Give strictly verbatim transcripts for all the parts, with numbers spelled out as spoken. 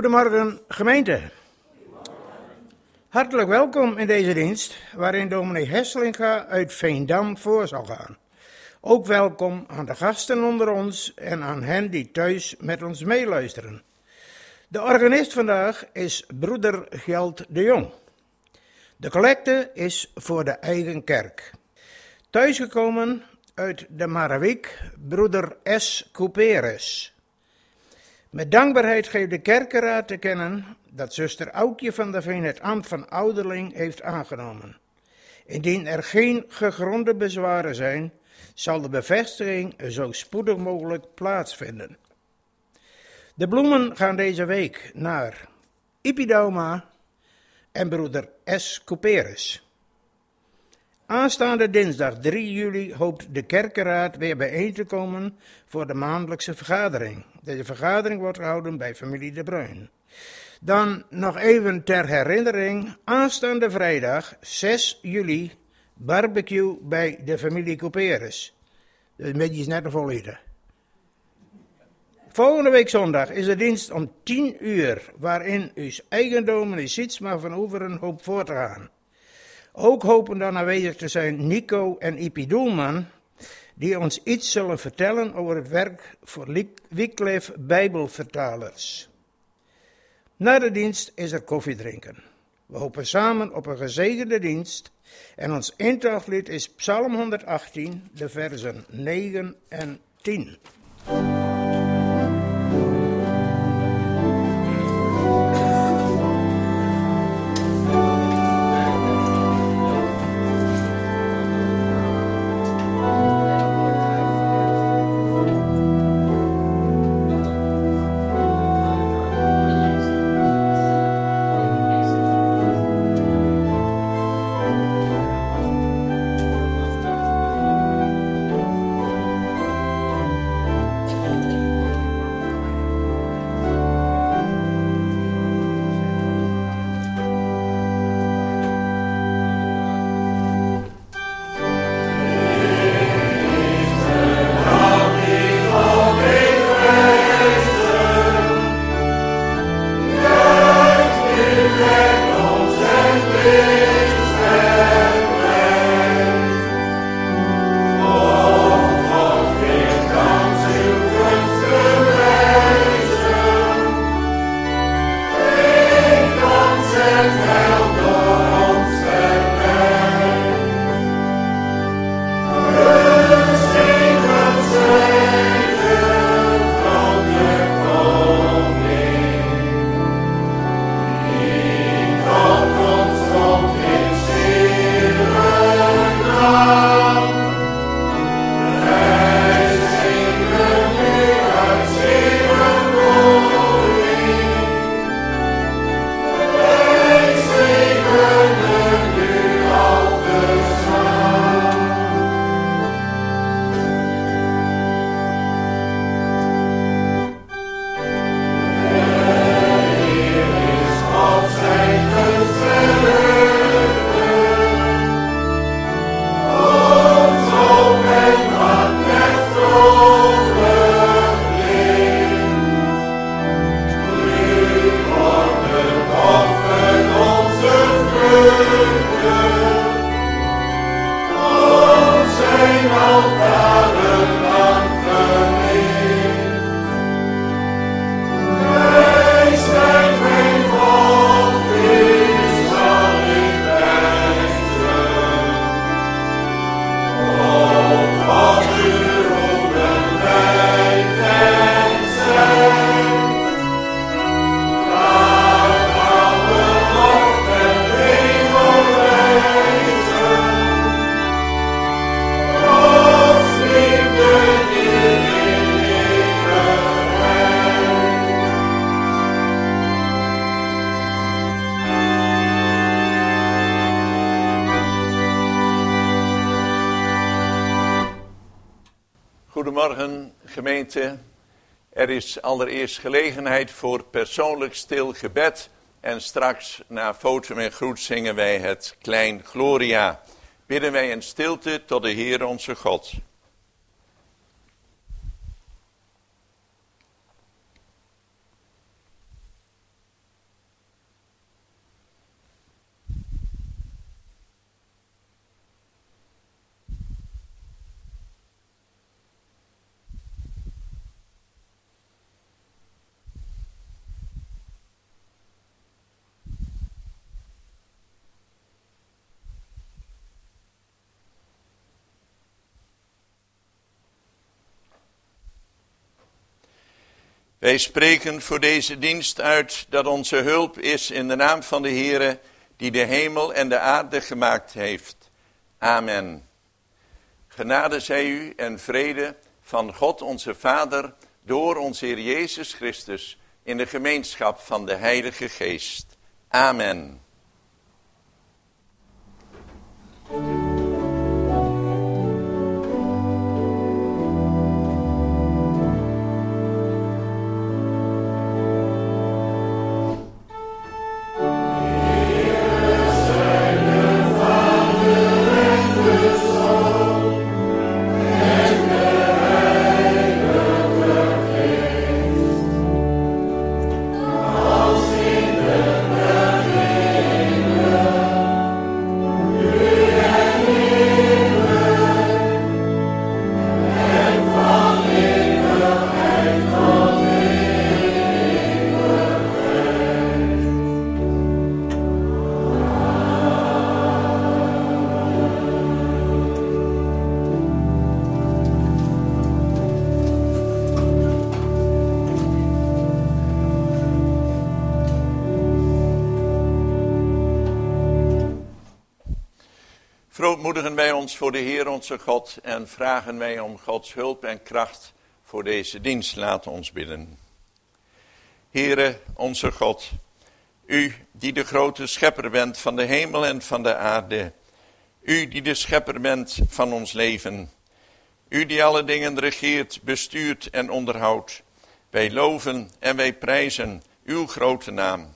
Goedemorgen gemeente. Hartelijk welkom in deze dienst, waarin dominee Hesselinga uit Veendam voor zal gaan. Ook welkom aan de gasten onder ons en aan hen die thuis met ons meeluisteren. De organist vandaag is broeder Gjeld de Jong. De collecte is voor de eigen kerk. Thuisgekomen uit de Marawik, broeder S. Couperus. Met dankbaarheid geeft de kerkenraad te kennen dat zuster Aukje van der Veen het ambt van ouderling heeft aangenomen. Indien er geen gegronde bezwaren zijn, zal de bevestiging zo spoedig mogelijk plaatsvinden. De bloemen gaan deze week naar Ipi Dauma en broeder S. Couperus. Aanstaande dinsdag drie juli hoopt de kerkenraad weer bijeen te komen voor de maandelijkse vergadering. Deze vergadering wordt gehouden bij familie De Bruin. Dan nog even ter herinnering, aanstaande vrijdag zes juli barbecue bij de familie Couperus. Dus een beetje is net een volledig. Volgende week zondag is de dienst om tien uur, waarin uw eigendom en Sietsma van Oeveren hoopt voor te gaan. Ook hopen dan aanwezig te zijn Nico en Ipi Doelman, die ons iets zullen vertellen over het werk voor Wycliffe Bijbelvertalers. Na de dienst is er koffie drinken. We hopen samen op een gezegende dienst en ons intochtlied is Psalm honderdachttien, de versen negen en tien. Goedemorgen gemeente. Er is allereerst gelegenheid voor persoonlijk stil gebed. En straks na foto en groet zingen wij het Klein Gloria. Bidden wij in stilte tot de Heer onze God. Wij spreken voor deze dienst uit dat onze hulp is in de naam van de Heere, die de hemel en de aarde gemaakt heeft. Amen. Genade zij u en vrede van God onze Vader door onze Heer Jezus Christus in de gemeenschap van de Heilige Geest. Amen. Verootmoedigen wij ons voor de Heer onze God en vragen wij om Gods hulp en kracht voor deze dienst. Laat ons bidden. Heere onze God, u die de grote schepper bent van de hemel en van de aarde, u die de schepper bent van ons leven, u die alle dingen regeert, bestuurt en onderhoudt, wij loven en wij prijzen uw grote naam.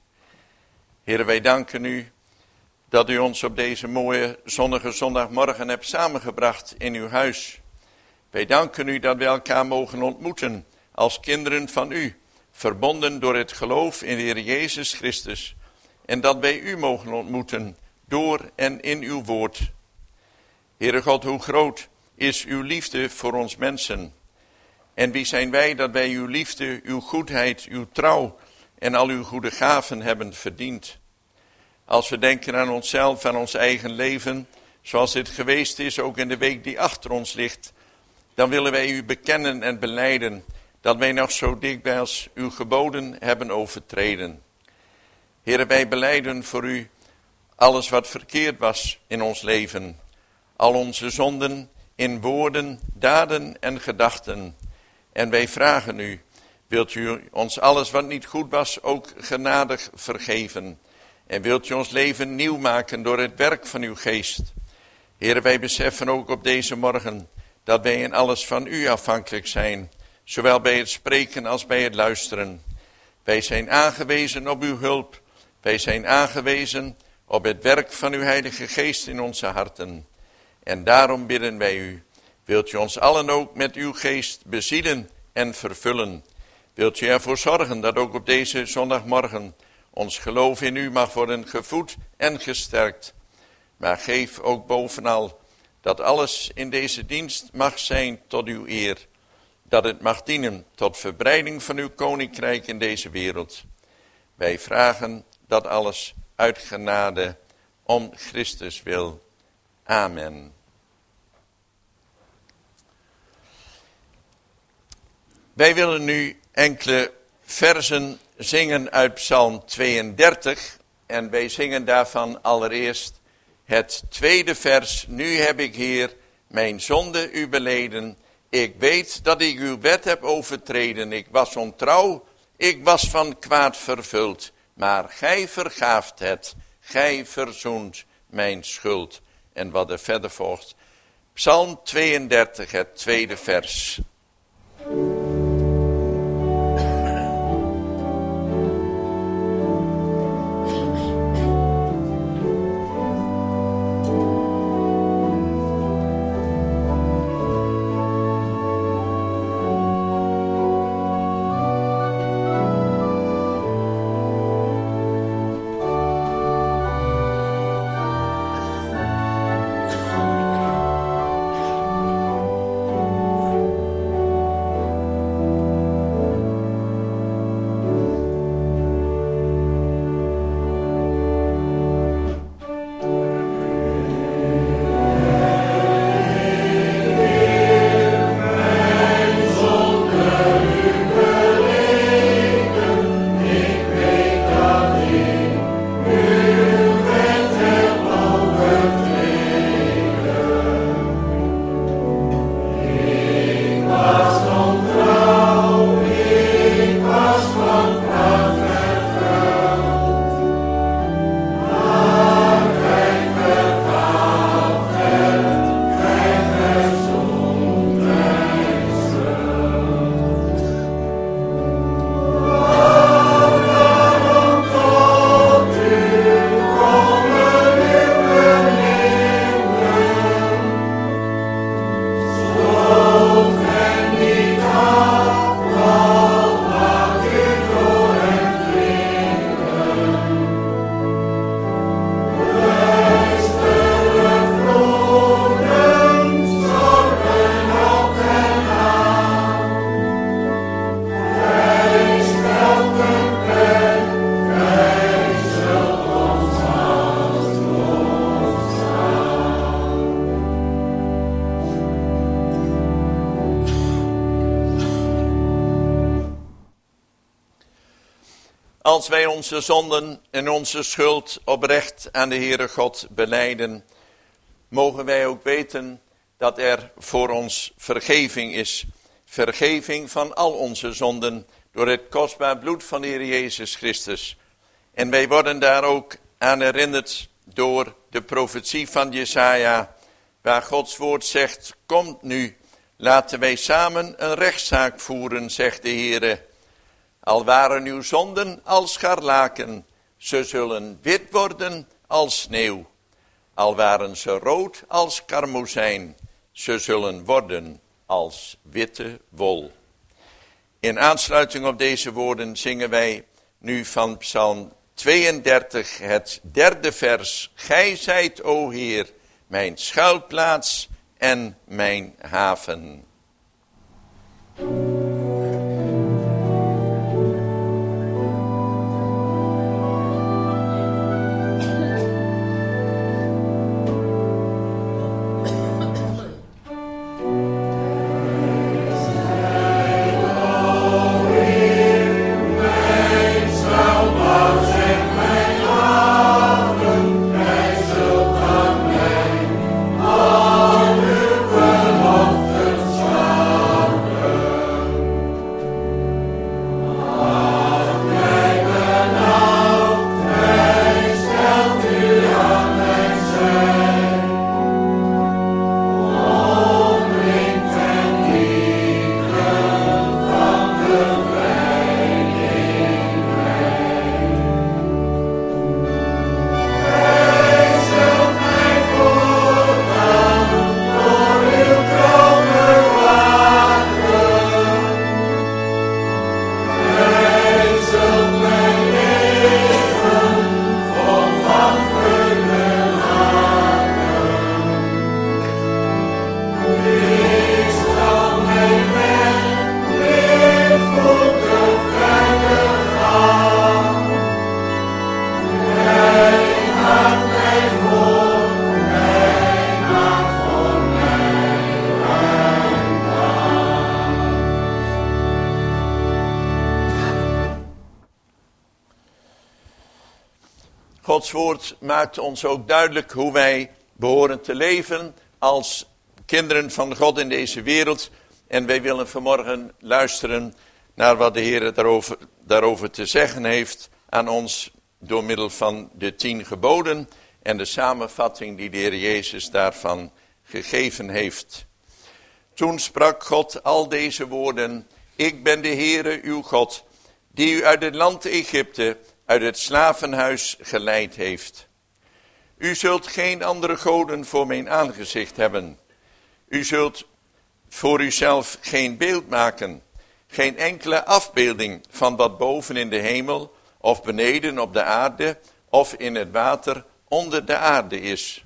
Heere, wij danken u dat u ons op deze mooie zonnige zondagmorgen hebt samengebracht in uw huis. Wij danken u dat wij elkaar mogen ontmoeten als kinderen van u, verbonden door het geloof in de Heer Jezus Christus, en dat wij u mogen ontmoeten door en in uw woord. Heere God, hoe groot is uw liefde voor ons mensen? En wie zijn wij dat wij uw liefde, uw goedheid, uw trouw en al uw goede gaven hebben verdiend? Als we denken aan onszelf, aan ons eigen leven, zoals dit geweest is, ook in de week die achter ons ligt, dan willen wij u bekennen en belijden dat wij nog zo dikwijls uw geboden hebben overtreden. Heere, wij belijden voor u alles wat verkeerd was in ons leven, al onze zonden in woorden, daden en gedachten. En wij vragen u, wilt u ons alles wat niet goed was ook genadig vergeven? En wilt u ons leven nieuw maken door het werk van uw geest? Heere, wij beseffen ook op deze morgen dat wij in alles van u afhankelijk zijn, zowel bij het spreken als bij het luisteren. Wij zijn aangewezen op uw hulp. Wij zijn aangewezen op het werk van uw Heilige Geest in onze harten. En daarom bidden wij u, wilt u ons allen ook met uw geest bezielen en vervullen? Wilt u ervoor zorgen dat ook op deze zondagmorgen ons geloof in u mag worden gevoed en gesterkt. Maar geef ook bovenal dat alles in deze dienst mag zijn tot uw eer. Dat het mag dienen tot verbreiding van uw koninkrijk in deze wereld. Wij vragen dat alles uit genade om Christus wil. Amen. Wij willen nu enkele versen zingen uit Psalm tweeëndertig en wij zingen daarvan allereerst het tweede vers. Nu heb ik, Heer, mijn zonde u beleden. Ik weet dat ik uw wet heb overtreden. Ik was ontrouw, ik was van kwaad vervuld. Maar gij vergaaft het, gij verzoent mijn schuld. En wat er verder volgt. Psalm tweeëndertig, het tweede vers. Als wij onze zonden en onze schuld oprecht aan de Heere God belijden, mogen wij ook weten dat er voor ons vergeving is. Vergeving van al onze zonden door het kostbaar bloed van de Heer Jezus Christus. En wij worden daar ook aan herinnerd door de profetie van Jesaja, waar Gods woord zegt, komt nu, laten wij samen een rechtszaak voeren, zegt de Heere. Al waren uw zonden als scharlaken, ze zullen wit worden als sneeuw. Al waren ze rood als karmozijn, ze zullen worden als witte wol. In aansluiting op deze woorden zingen wij nu van Psalm tweeëndertig het derde vers. Gij zijt, o Heer, mijn schuilplaats en mijn haven. Gods woord maakt ons ook duidelijk hoe wij behoren te leven als kinderen van God in deze wereld. En wij willen vanmorgen luisteren naar wat de Heer daarover, daarover te zeggen heeft aan ons door middel van de tien geboden en de samenvatting die de Heer Jezus daarvan gegeven heeft. Toen sprak God al deze woorden: Ik ben de Heere uw God, die u uit het land Egypte, uit het slavenhuis geleid heeft. U zult geen andere goden voor mijn aangezicht hebben. U zult voor uzelf geen beeld maken, geen enkele afbeelding van wat boven in de hemel, of beneden op de aarde, of in het water onder de aarde is.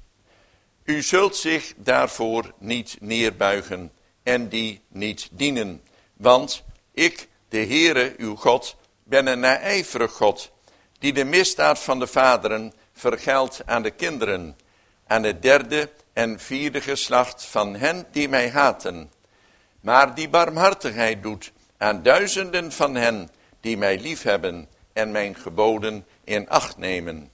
U zult zich daarvoor niet neerbuigen en die niet dienen, want ik, de Heere uw God, ben een naijverig God, die de misdaad van de vaderen vergeldt aan de kinderen, aan het derde en vierde geslacht van hen die mij haten, maar die barmhartigheid doet aan duizenden van hen die mij liefhebben en mijn geboden in acht nemen.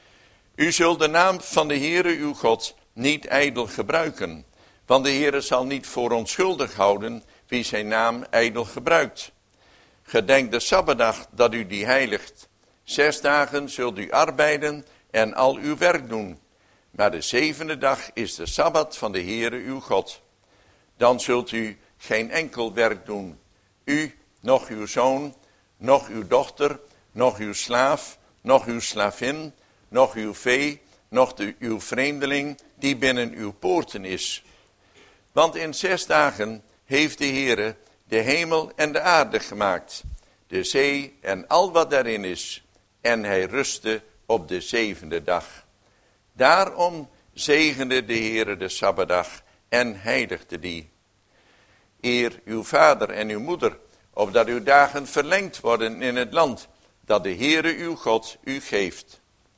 U zult de naam van de Heere uw God niet ijdel gebruiken, want de Heere zal niet voor onschuldig houden wie zijn naam ijdel gebruikt. Gedenk de Sabbatdag dat u die heiligt. Zes dagen zult u arbeiden en al uw werk doen. Maar de zevende dag is de Sabbat van de Heere uw God. Dan zult u geen enkel werk doen. U, noch uw zoon, noch uw dochter, noch uw slaaf, noch uw slavin, noch uw vee, noch de, uw vreemdeling die binnen uw poorten is. Want in zes dagen heeft de Heere de hemel en de aarde gemaakt, de zee en al wat daarin is. En hij rustte op de zevende dag. Daarom zegende de Heere de Sabbatdag en heiligde die. Eer uw vader en uw moeder, opdat uw dagen verlengd worden in het land dat de Heere uw God u geeft.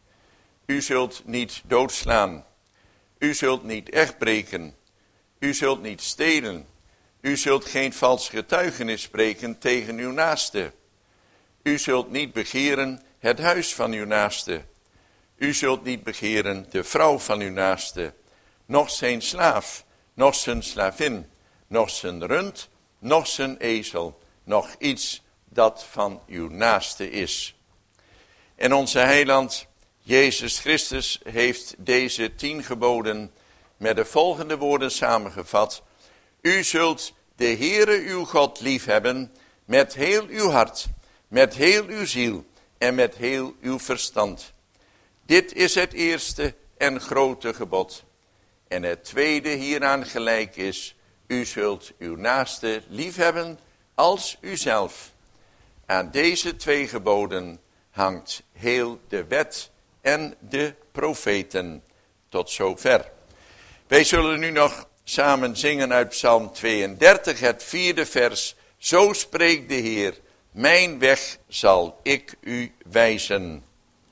U zult niet doodslaan. U zult niet echtbreken. U zult niet stelen. U zult geen vals getuigenis spreken tegen uw naaste. U zult niet begeren het huis van uw naaste. U zult niet begeren de vrouw van uw naaste, noch zijn slaaf, noch zijn slavin, noch zijn rund, noch zijn ezel, noch iets dat van uw naaste is. En onze heiland, Jezus Christus, heeft deze tien geboden met de volgende woorden samengevat. U zult de Heere uw God liefhebben met heel uw hart, met heel uw ziel en met heel uw verstand. Dit is het eerste en grote gebod. En het tweede hieraan gelijk is, u zult uw naaste liefhebben als uzelf. Aan deze twee geboden hangt heel de wet en de profeten. Tot zover. Wij zullen nu nog samen zingen uit Psalm tweeëndertig, het vierde vers. Zo spreekt de Heer, mijn weg zal ik u wijzen.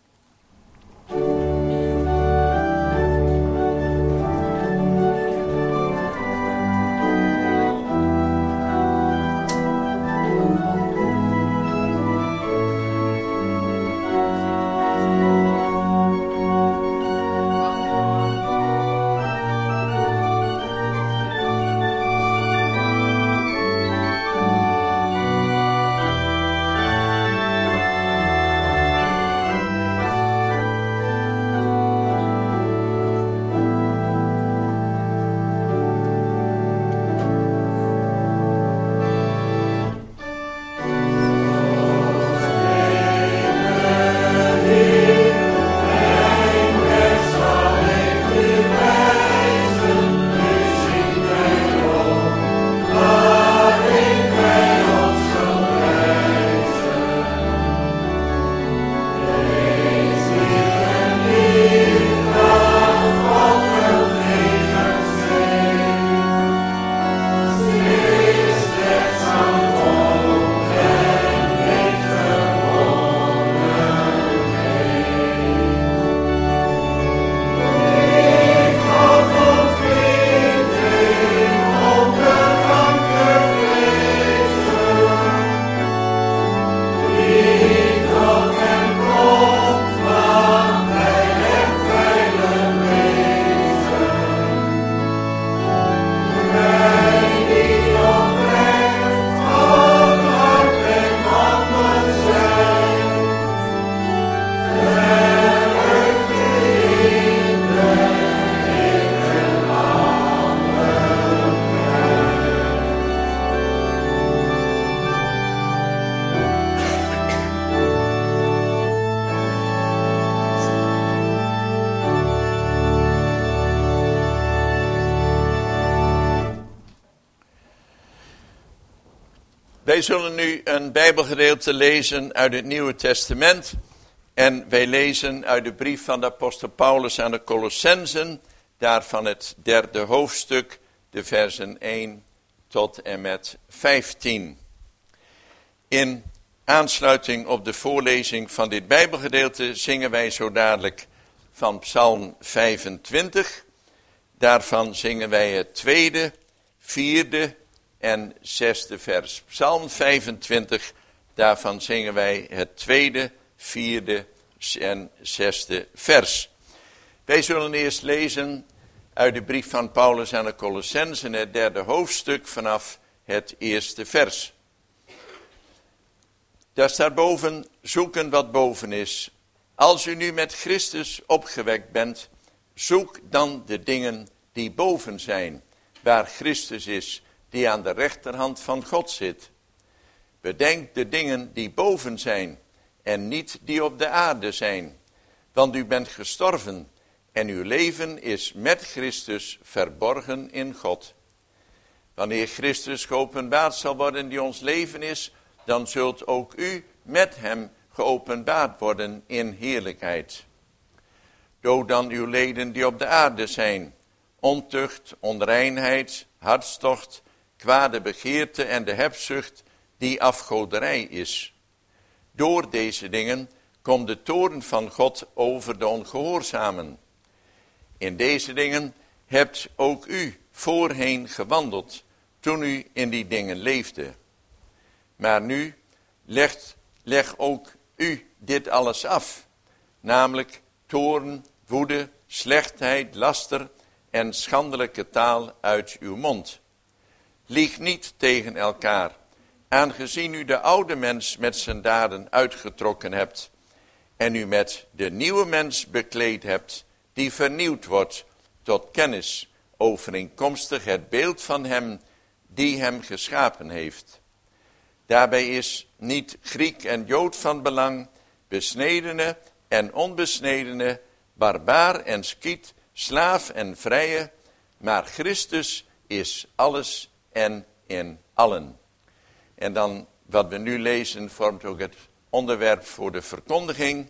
Wij zullen nu een Bijbelgedeelte lezen uit het Nieuwe Testament. En wij lezen uit de brief van de apostel Paulus aan de Colossenzen. Daarvan het derde hoofdstuk, de versen één tot en met vijftien. In aansluiting op de voorlezing van dit Bijbelgedeelte zingen wij zo dadelijk van Psalm vijfentwintig. Daarvan zingen wij het tweede, vierde en zesde vers. Psalm vijfentwintig, daarvan zingen wij het tweede, vierde en zesde vers. Wij zullen eerst lezen uit de brief van Paulus aan de Colossenzen, het derde hoofdstuk, vanaf het eerste vers. Daar staat boven, zoeken wat boven is. Als u nu met Christus opgewekt bent, zoek dan de dingen die boven zijn, waar Christus is, die aan de rechterhand van God zit. Bedenk de dingen die boven zijn en niet die op de aarde zijn. Want u bent gestorven en uw leven is met Christus verborgen in God. Wanneer Christus geopenbaard zal worden die ons leven is, dan zult ook u met hem geopenbaard worden in heerlijkheid. Dood dan uw leden die op de aarde zijn, ontucht, onreinheid, hartstocht, kwade begeerte en de hebzucht die afgoderij is. Door deze dingen komt de toorn van God over de ongehoorzamen. In deze dingen hebt ook u voorheen gewandeld, toen u in die dingen leefde. Maar nu legt leg ook u dit alles af, namelijk toorn, woede, slechtheid, laster en schandelijke taal uit uw mond. Lieg niet tegen elkaar, aangezien u de oude mens met zijn daden uitgetrokken hebt en u met de nieuwe mens bekleed hebt, die vernieuwd wordt tot kennis, overeenkomstig het beeld van hem die hem geschapen heeft. Daarbij is niet Griek en Jood van belang, besnedene en onbesnedene, barbaar en skiet, slaaf en vrije, maar Christus is alles en in allen. En dan wat we nu lezen vormt ook het onderwerp voor de verkondiging.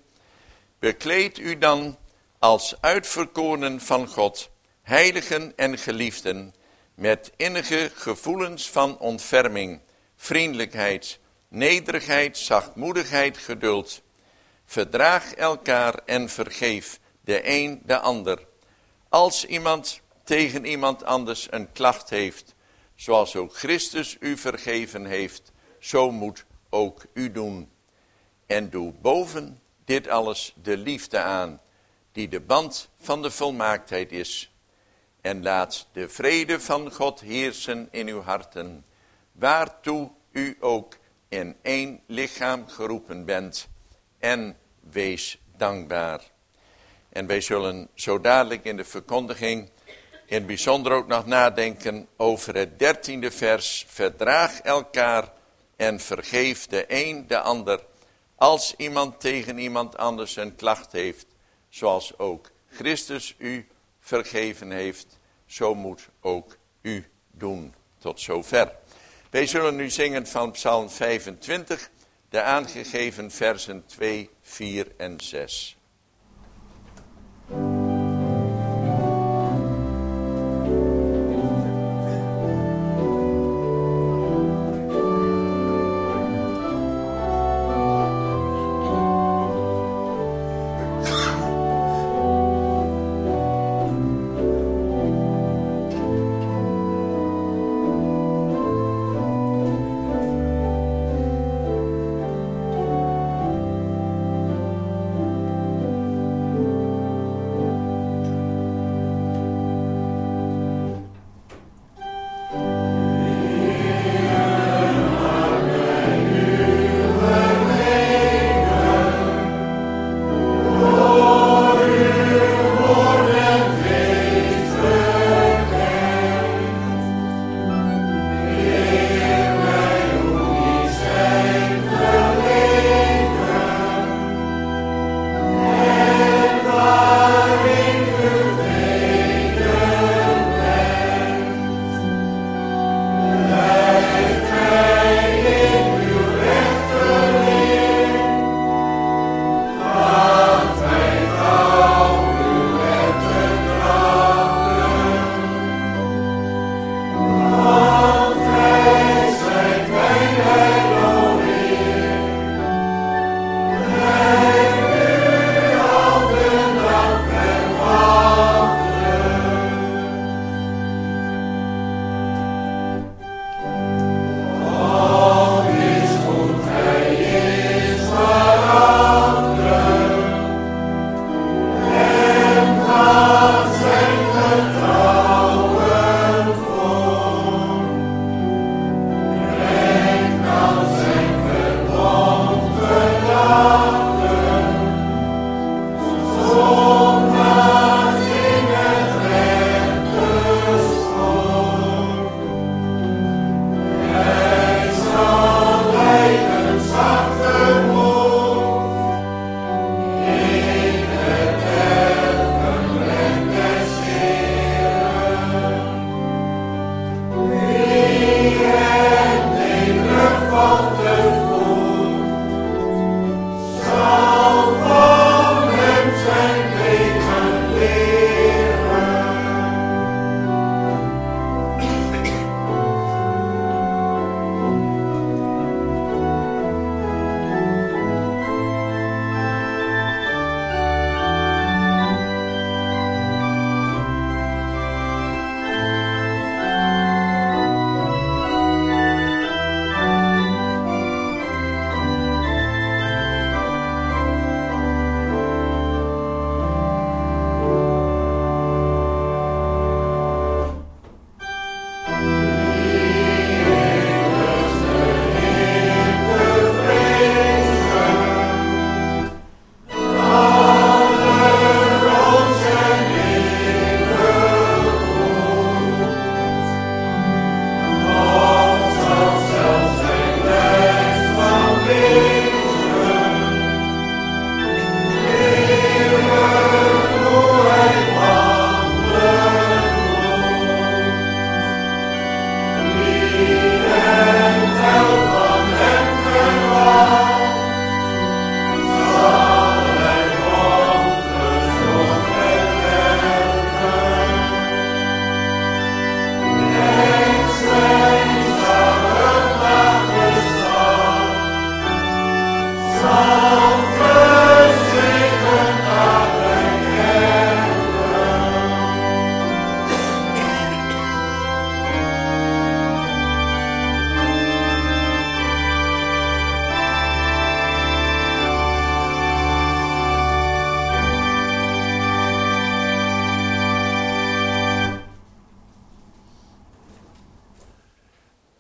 Bekleed u dan als uitverkorenen van God, heiligen en geliefden, met innige gevoelens van ontferming, vriendelijkheid, nederigheid, zachtmoedigheid, geduld. Verdraag elkaar en vergeef de een de ander. Als iemand tegen iemand anders een klacht heeft, zoals ook Christus u vergeven heeft, zo moet ook u doen. En doe boven dit alles de liefde aan, die de band van de volmaaktheid is. En laat de vrede van God heersen in uw harten, waartoe u ook in één lichaam geroepen bent. En wees dankbaar. En wij zullen zo dadelijk in de verkondiging in het bijzonder ook nog nadenken over het dertiende vers. Verdraag elkaar en vergeef de een de ander, als iemand tegen iemand anders een klacht heeft, zoals ook Christus u vergeven heeft, zo moet ook u doen. Tot zover. Wij zullen nu zingen van Psalm vijfentwintig, de aangegeven versen twee, vier en zes.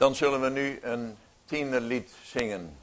Dan zullen we nu een tienerlied zingen.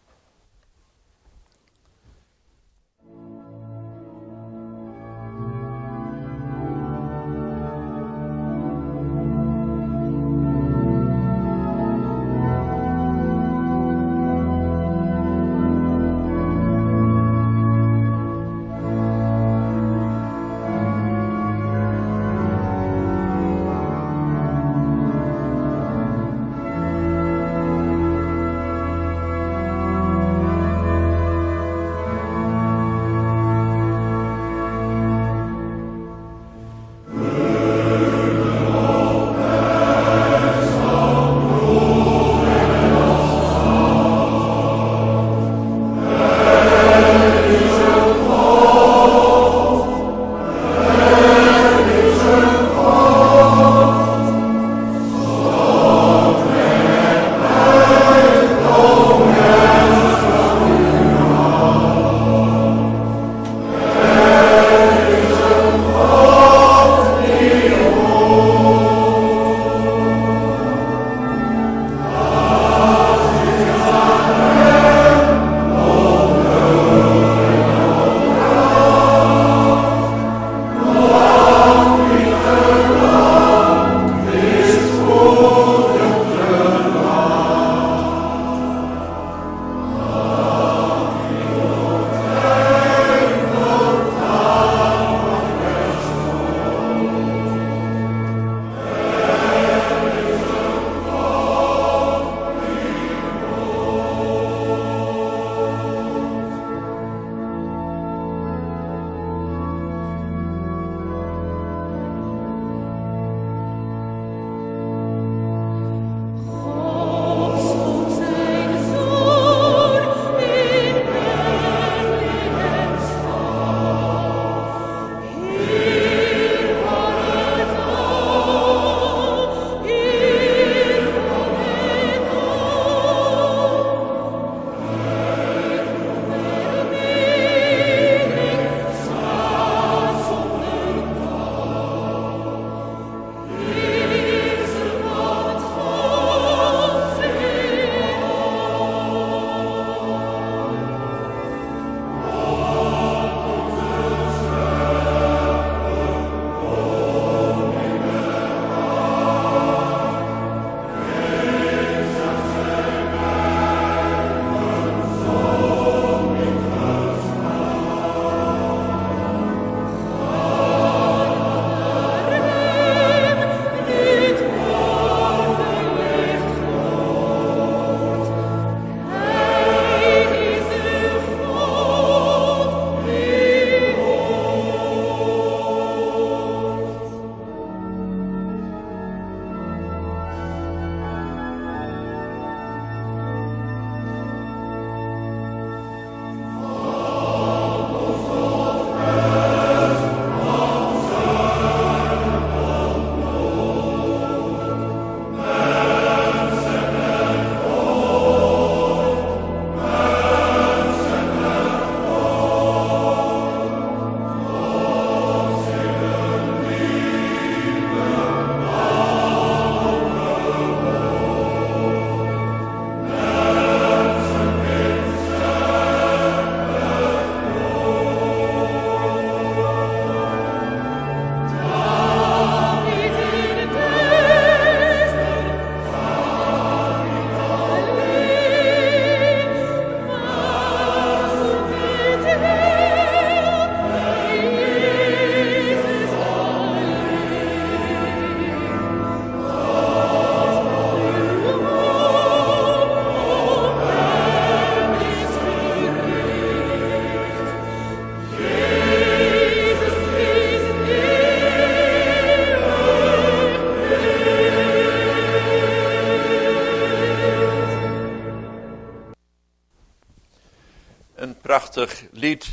prachtig lied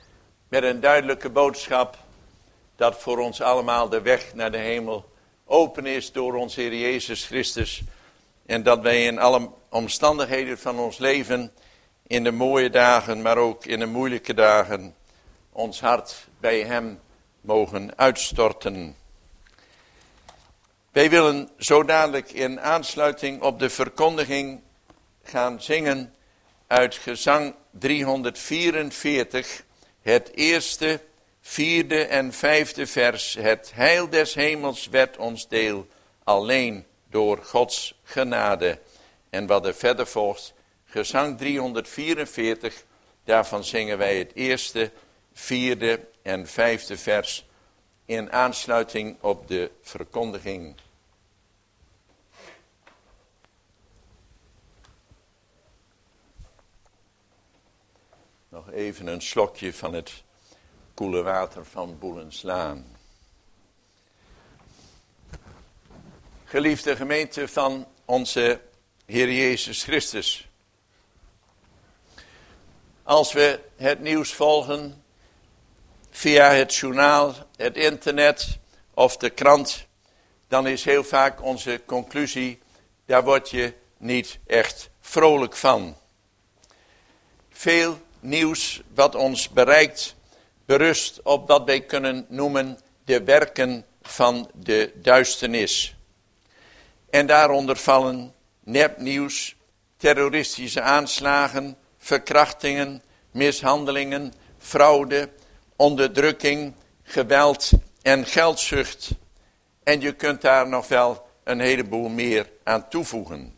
met een duidelijke boodschap dat voor ons allemaal de weg naar de hemel open is door onze Heer Jezus Christus. En dat wij in alle omstandigheden van ons leven, in de mooie dagen, maar ook in de moeilijke dagen, ons hart bij Hem mogen uitstorten. Wij willen zo dadelijk in aansluiting op de verkondiging gaan zingen uit gezang driehonderdvierenveertig, het eerste, vierde en vijfde vers. Het heil des hemels werd ons deel, alleen door Gods genade. En wat er verder volgt, gezang driehonderdvierenveertig, daarvan zingen wij het eerste, vierde en vijfde vers in aansluiting op de verkondiging. Nog even een slokje van het koele water van Boelenslaan. Geliefde gemeente van onze Heer Jezus Christus. Als we het nieuws volgen via het journaal, het internet of de krant, dan is heel vaak onze conclusie, daar word je niet echt vrolijk van. Veel nieuws wat ons bereikt berust op wat wij kunnen noemen de werken van de duisternis. En daaronder vallen nepnieuws, terroristische aanslagen, verkrachtingen, mishandelingen, fraude, onderdrukking, geweld en geldzucht. En je kunt daar nog wel een heleboel meer aan toevoegen.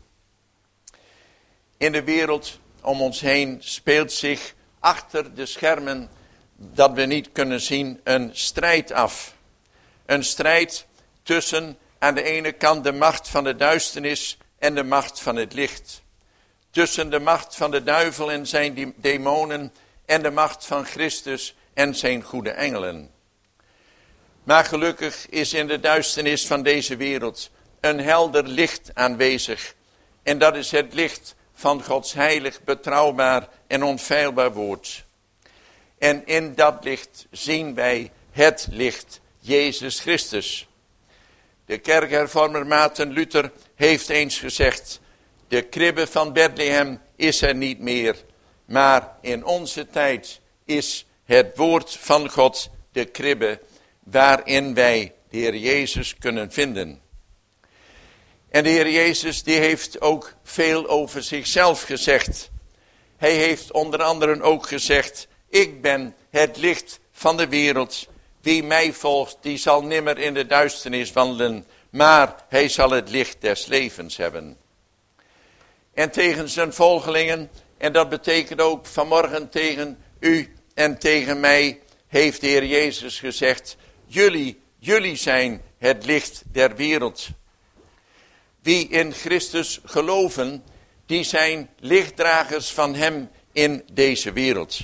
In de wereld om ons heen speelt zich achter de schermen, dat we niet kunnen zien, een strijd af. Een strijd tussen aan de ene kant de macht van de duisternis en de macht van het licht. Tussen de macht van de duivel en zijn demonen en de macht van Christus en zijn goede engelen. Maar gelukkig is in de duisternis van deze wereld een helder licht aanwezig. En dat is het licht van Gods heilig, betrouwbaar en onfeilbaar woord. En in dat licht zien wij het licht, Jezus Christus. De kerkhervormer Maarten Luther heeft eens gezegd, de kribbe van Bethlehem is er niet meer, maar in onze tijd is het woord van God de kribbe waarin wij de Heer Jezus kunnen vinden. En de Heer Jezus die heeft ook veel over zichzelf gezegd. Hij heeft onder anderen ook gezegd, ik ben het licht van de wereld. Wie mij volgt, die zal nimmer in de duisternis wandelen, maar hij zal het licht des levens hebben. En tegen zijn volgelingen, en dat betekent ook vanmorgen tegen u en tegen mij, heeft de Heer Jezus gezegd, jullie, jullie zijn het licht der wereld. Wie in Christus geloven, die zijn lichtdragers van hem in deze wereld.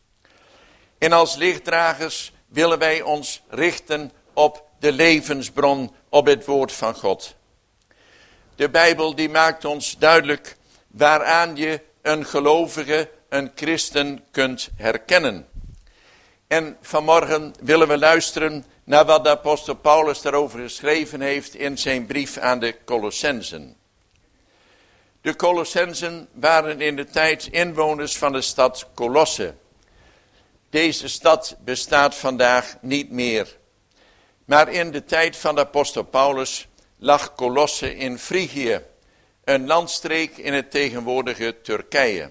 En als lichtdragers willen wij ons richten op de levensbron, op het woord van God. De Bijbel die maakt ons duidelijk waaraan je een gelovige, een christen kunt herkennen. En vanmorgen willen we luisteren naar wat de apostel Paulus daarover geschreven heeft in zijn brief aan de Colossensen. De Colossensen waren in de tijd inwoners van de stad Colosse. Deze stad bestaat vandaag niet meer. Maar in de tijd van de apostel Paulus lag Colosse in Frigië, een landstreek in het tegenwoordige Turkije.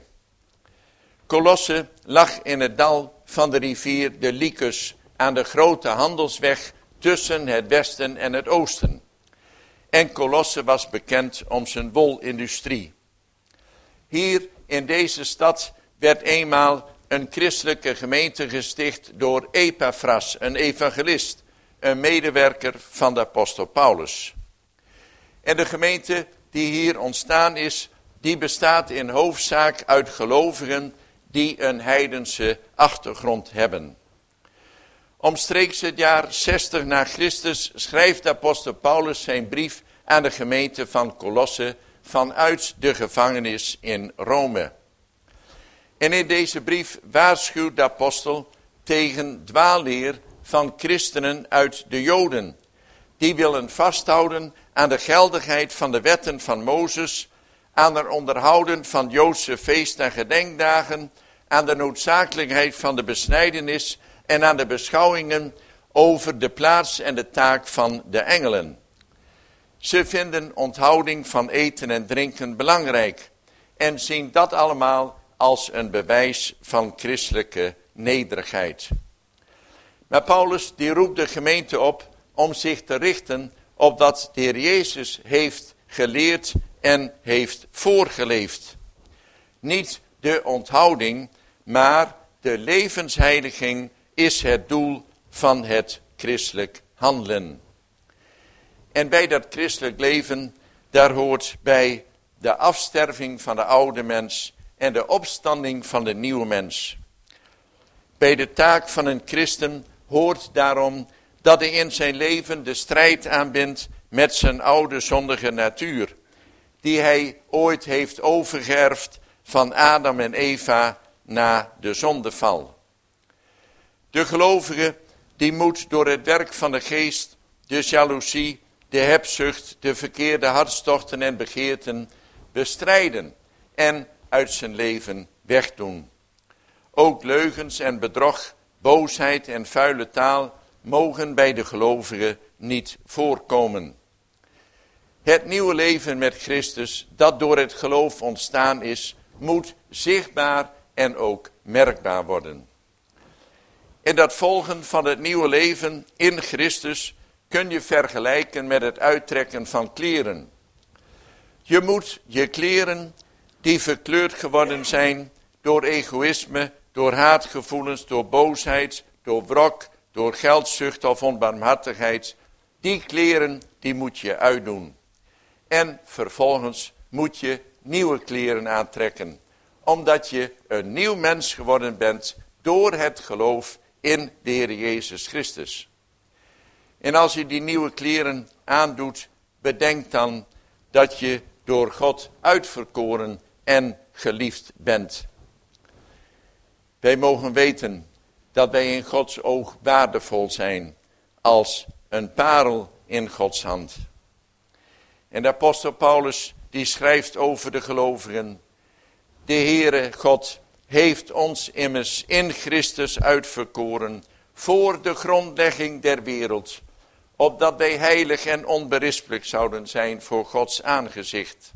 Colosse lag in het dal van de rivier de Lycus aan de grote handelsweg tussen het westen en het oosten. En Colosse was bekend om zijn wolindustrie. Hier in deze stad werd eenmaal een christelijke gemeente gesticht door Epaphras, een evangelist, een medewerker van de apostel Paulus. En de gemeente die hier ontstaan is, die bestaat in hoofdzaak uit gelovigen die een heidense achtergrond hebben. Omstreeks het jaar zestig na Christus schrijft de apostel Paulus zijn brief aan de gemeente van Colosse vanuit de gevangenis in Rome. En in deze brief waarschuwt de apostel tegen dwaalleer van christenen uit de Joden. Die willen vasthouden aan de geldigheid van de wetten van Mozes, aan het onderhouden van Joodse feest- en gedenkdagen, aan de noodzakelijkheid van de besnijdenis en aan de beschouwingen over de plaats en de taak van de engelen. Ze vinden onthouding van eten en drinken belangrijk en zien dat allemaal als een bewijs van christelijke nederigheid. Maar Paulus die roept de gemeente op om zich te richten op wat de Heer Jezus heeft geleerd en heeft voorgeleefd. Niet de onthouding, maar de levensheiliging is het doel van het christelijk handelen. En bij dat christelijk leven, daar hoort bij de afsterving van de oude mens en de opstanding van de nieuwe mens. Bij de taak van een christen hoort daarom dat hij in zijn leven de strijd aanbindt met zijn oude zondige natuur, die hij ooit heeft overgeërfd van Adam en Eva na de zondeval. De gelovige die moet door het werk van de geest de jaloezie, de hebzucht, de verkeerde hartstochten en begeerten bestrijden en uit zijn leven wegdoen. Ook leugens en bedrog, boosheid en vuile taal mogen bij de gelovigen niet voorkomen. Het nieuwe leven met Christus, dat door het geloof ontstaan is, moet zichtbaar en ook merkbaar worden. En dat volgen van het nieuwe leven in Christus kun je vergelijken met het uittrekken van kleren. Je moet je kleren die verkleurd geworden zijn door egoïsme, door haatgevoelens, door boosheid, door wrok, door geldzucht of onbarmhartigheid, die kleren die moet je uitdoen. En vervolgens moet je nieuwe kleren aantrekken, omdat je een nieuw mens geworden bent door het geloof in de Heer Jezus Christus. En als je die nieuwe kleren aandoet, bedenk dan dat je door God uitverkoren en geliefd bent. Wij mogen weten dat wij in Gods oog waardevol zijn als een parel in Gods hand. En de apostel Paulus die schrijft over de gelovigen: de Heere God heeft ons immers in Christus uitverkoren voor de grondlegging der wereld, opdat wij heilig en onberispelijk zouden zijn voor Gods aangezicht.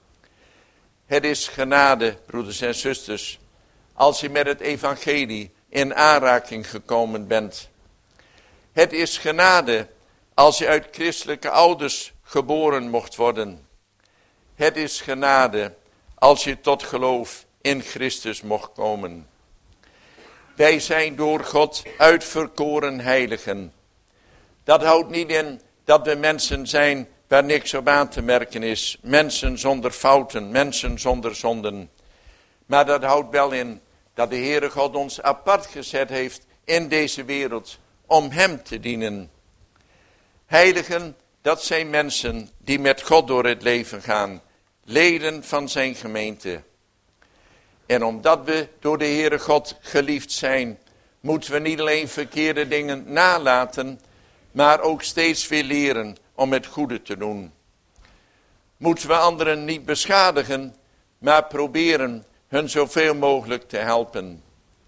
Het is genade, broeders en zusters, als je met het evangelie in aanraking gekomen bent. Het is genade als je uit christelijke ouders geboren mocht worden. Het is genade als je tot geloof in Christus mocht komen. Wij zijn door God uitverkoren heiligen. Dat houdt niet in dat we mensen zijn waar niks op aan te merken is. Mensen zonder fouten, mensen zonder zonden. Maar dat houdt wel in dat de Heere God ons apart gezet heeft in deze wereld om Hem te dienen. Heiligen, dat zijn mensen die met God door het leven gaan. Leden van zijn gemeente. En omdat we door de Heere God geliefd zijn, moeten we niet alleen verkeerde dingen nalaten, maar ook steeds weer leren om het goede te doen. Moeten we anderen niet beschadigen, maar proberen hun zoveel mogelijk te helpen.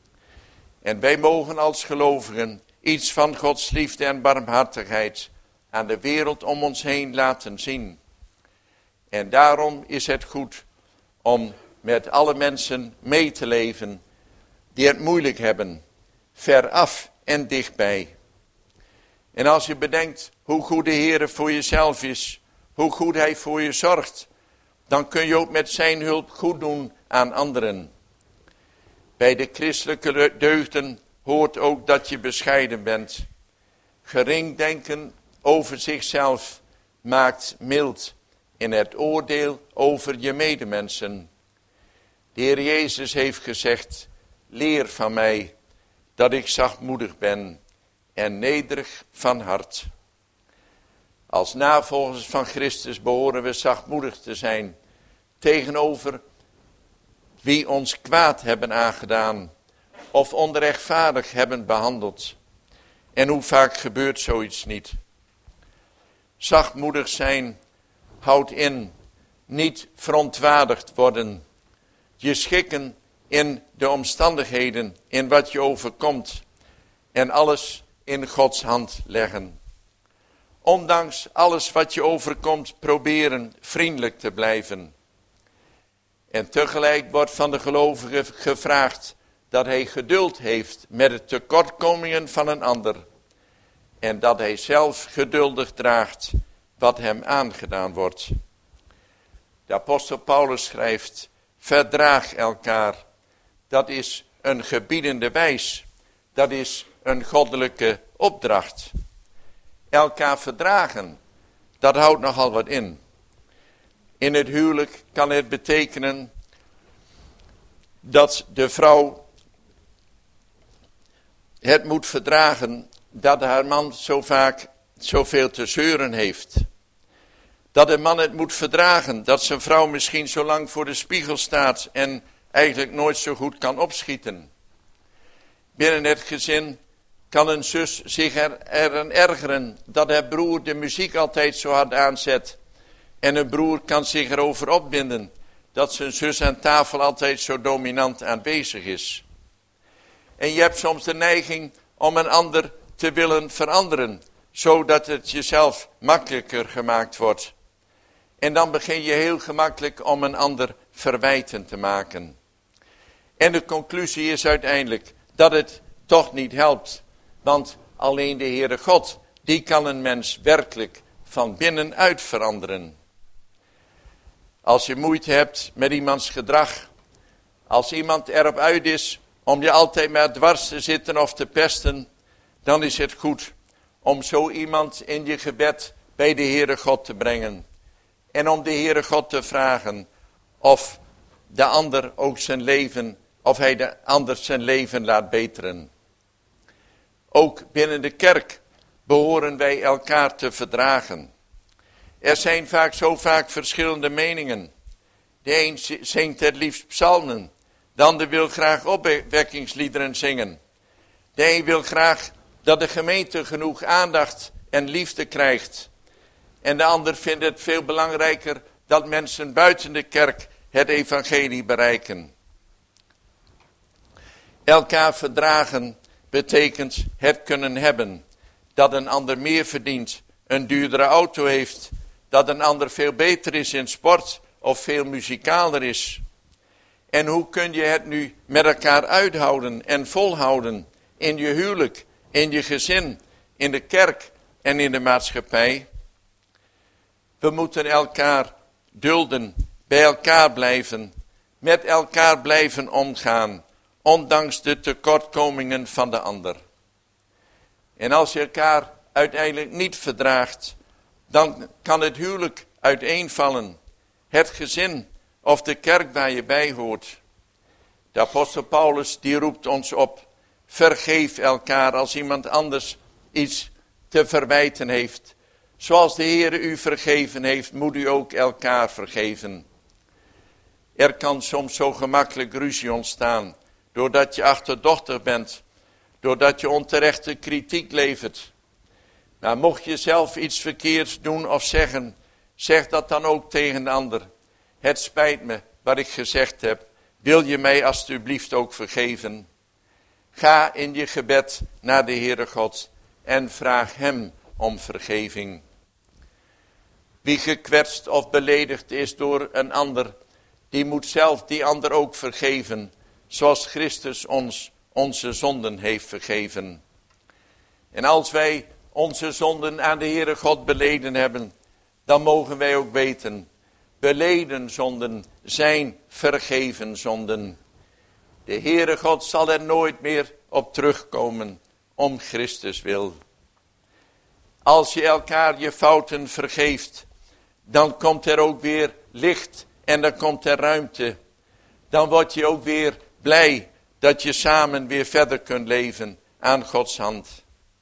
En wij mogen als gelovigen iets van Gods liefde en barmhartigheid aan de wereld om ons heen laten zien. En daarom is het goed om met alle mensen mee te leven die het moeilijk hebben, veraf en dichtbij. En als je bedenkt hoe goed de Heer voor jezelf is, hoe goed Hij voor je zorgt, dan kun je ook met zijn hulp goed doen aan anderen. Bij de christelijke deugden hoort ook dat je bescheiden bent. Gering denken over zichzelf maakt mild in het oordeel over je medemensen. De Heer Jezus heeft gezegd: leer van mij dat ik zachtmoedig ben en nederig van hart. Als navolgers van Christus behoren we zachtmoedig te zijn tegenover wie ons kwaad hebben aangedaan of onrechtvaardig hebben behandeld. En hoe vaak gebeurt zoiets niet? Zachtmoedig zijn houdt in niet verontwaardigd worden, je schikken in de omstandigheden, in wat je overkomt en alles in Gods hand leggen. ondanks alles wat je overkomt, proberen vriendelijk te blijven. En tegelijk wordt van de gelovige gevraagd dat hij geduld heeft met de tekortkomingen van een ander. En dat hij zelf geduldig draagt wat hem aangedaan wordt. De apostel Paulus schrijft, verdraag elkaar. Dat is een gebiedende wijs. Dat is een goddelijke opdracht. Elkaar verdragen, dat houdt nogal wat in. In het huwelijk kan het betekenen dat de vrouw het moet verdragen dat haar man zo vaak zoveel te zeuren heeft. Dat de man het moet verdragen dat zijn vrouw misschien zo lang voor de spiegel staat en eigenlijk nooit zo goed kan opschieten. Binnen het gezin kan een zus zich er, er ergeren dat haar broer de muziek altijd zo hard aanzet. En een broer kan zich erover opwinden dat zijn zus aan tafel altijd zo dominant aanwezig is. En je hebt soms de neiging om een ander te willen veranderen, zodat het jezelf makkelijker gemaakt wordt. En dan begin je heel gemakkelijk om een ander verwijten te maken. En de conclusie is uiteindelijk dat het toch niet helpt. Want alleen de Heere God, die kan een mens werkelijk van binnenuit veranderen. Als je moeite hebt met iemands gedrag, als iemand erop uit is om je altijd maar dwars te zitten of te pesten, dan is het goed om zo iemand in je gebed bij de Heere God te brengen. En om de Heere God te vragen of de ander ook zijn leven, of hij de ander zijn leven laat beteren. Ook binnen de kerk behoren wij elkaar te verdragen. Er zijn vaak zo vaak verschillende meningen. De een zingt het liefst psalmen, de ander wil graag opwekkingsliederen zingen. De een wil graag dat de gemeente genoeg aandacht en liefde krijgt. En de ander vindt het veel belangrijker dat mensen buiten de kerk het evangelie bereiken. Elkaar verdragen betekent het kunnen hebben. Dat een ander meer verdient, een duurdere auto heeft. Dat een ander veel beter is in sport of veel muzikaler is. En hoe kun je het nu met elkaar uithouden en volhouden in je huwelijk, in je gezin, in de kerk en in de maatschappij? We moeten elkaar dulden, bij elkaar blijven, met elkaar blijven omgaan, ondanks de tekortkomingen van de ander. En als je elkaar uiteindelijk niet verdraagt, dan kan het huwelijk uiteenvallen, het gezin of de kerk waar je bij hoort. De apostel Paulus die roept ons op, vergeef elkaar als iemand anders iets te verwijten heeft. Zoals de Heere u vergeven heeft, moet u ook elkaar vergeven. Er kan soms zo gemakkelijk ruzie ontstaan, doordat je achterdochtig bent, doordat je onterechte kritiek levert. Maar mocht je zelf iets verkeerds doen of zeggen, zeg dat dan ook tegen de ander. Het spijt me wat ik gezegd heb, wil je mij alstublieft ook vergeven? Ga in je gebed naar de Heere God en vraag hem om vergeving. Wie gekwetst of beledigd is door een ander, die moet zelf die ander ook vergeven, zoals Christus ons onze zonden heeft vergeven. En als wij onze zonden aan de Heere God beleden hebben, dan mogen wij ook weten, beleden zonden zijn vergeven zonden. De Heere God zal er nooit meer op terugkomen, om Christus wil. Als je elkaar je fouten vergeeft, dan komt er ook weer licht en dan komt er ruimte. Dan word je ook weer blij dat je samen weer verder kunt leven aan Gods hand.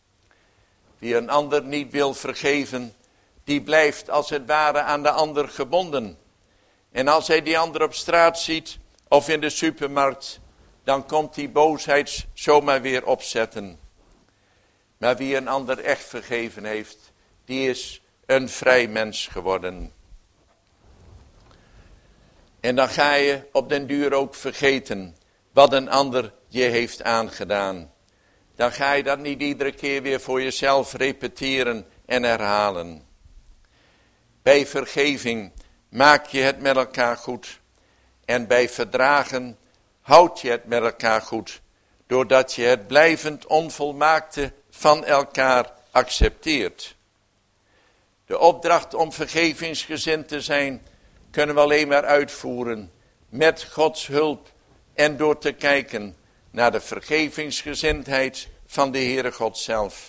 Wie een ander niet wil vergeven, die blijft als het ware aan de ander gebonden. En als hij die ander op straat ziet of in de supermarkt, dan komt die boosheid zomaar weer opzetten. Maar wie een ander echt vergeven heeft, die is een vrij mens geworden. En dan ga je op den duur ook vergeten wat een ander je heeft aangedaan. Dan ga je dat niet iedere keer weer voor jezelf repeteren en herhalen. Bij vergeving maak je het met elkaar goed. En bij verdragen houd je het met elkaar goed. Doordat je het blijvend onvolmaakte van elkaar accepteert. De opdracht om vergevingsgezind te zijn kunnen we alleen maar uitvoeren met Gods hulp en door te kijken naar de vergevingsgezindheid van de Heere God zelf.